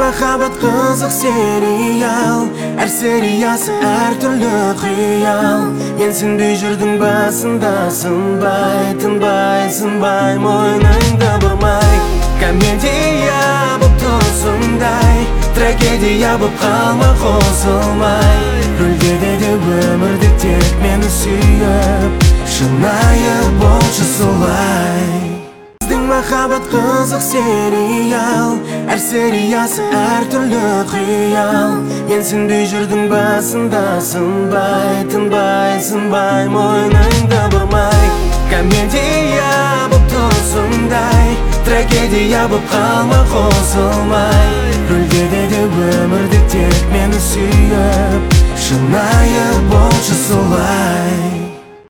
махаббат қызық сериал, әр сериясы әр түрлі қиял. Мен сенбей жүрдің басында, сынбай, тынбай, сынбай, мойныңды бұрмай. Комедия боп тұрсындай, трагедия боп қалма қосылмай. Рөлде де өмірде тек мені сүйіп, шынайы болшы солай. Біздің махаббат қызық сериал, әр сериясы әр түрлі қиял. Мен сенбей жүрдің басында, сынбай, тынбай, сынбай, мойныңды бұрмай. Комедия боп тұрсындай, трагедия боп қалма қосылмай. Рөлде де өмірде тек мені сүйіп, шынайы болшы солай.